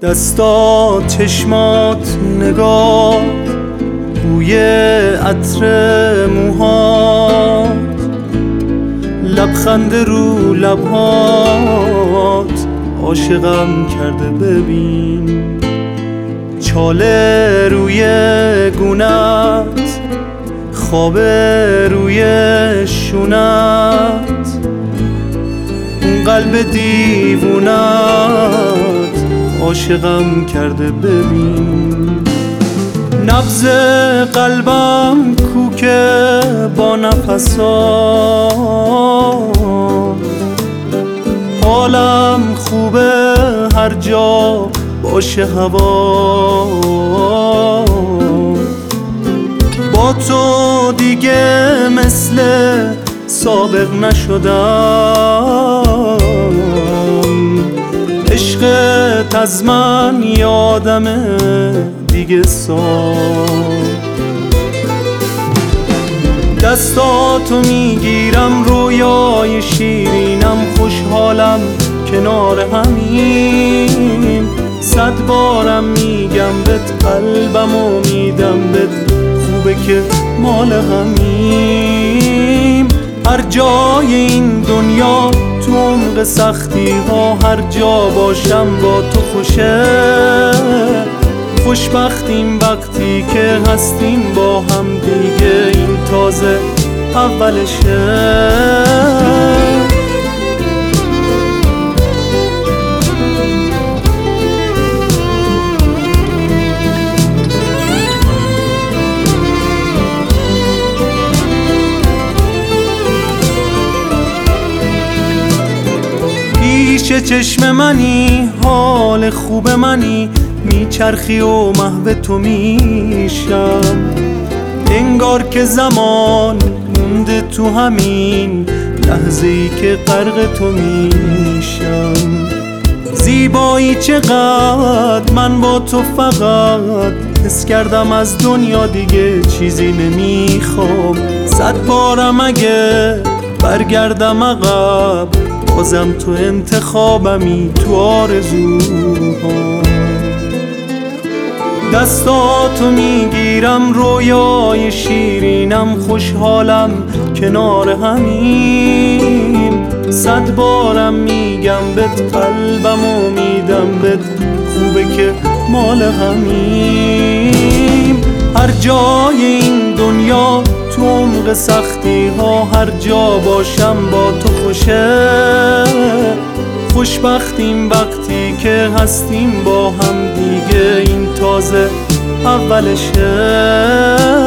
دستات، چشمات، نگات، بوی عطر موهات، لبخند رو لبهات عاشقم کرده. ببین چاله روی گونت، خواب روی شونت، اون قلب دیوونت عاشقم کرده. ببین نبض قلبم کوکه با نفسات، حالم خوبه هر جا باشه هوا. با تو دیگه مثل سابق نشدم، عشقت از من یادمه دیگه دستاتو میگیرم رویای شیرینم، خوشحالم کنار همیم، 100 بارم میگم بهت قلبمو میدم بهت، خوبه که مال همیم. هر جای این دنیا تو عمق سختی ها، هر جا باشم با تو خوشه. خوشبختیم وقتی که هستیم با هم دیگه، این تازه اولشه. پیش چشم منی، حال خوب منی، میچرخی و محو تو میشم. انگار که زمان مونده تو همین لحظه ای که غرق تو میشم. زیبایی چقدر من با تو فقط حس کردم، از دنیا دیگه چیزی نمیخوام. 100 بارم اگه برگردم عقب، بازم تو انتخابمی تو آرزوها. دستاتو میگیرم رویای شیرینم، خوشحالم کنار همیم، 100 بارم میگم بهت قلبمو میدم بهت، خوبه که مال همیم. هر جای این دنیا تو عمق سختی ها، هر جا باشم با تو خوشه. خوشبختیم وقتی که هستیم با هم دیگه، این تازه اولشه.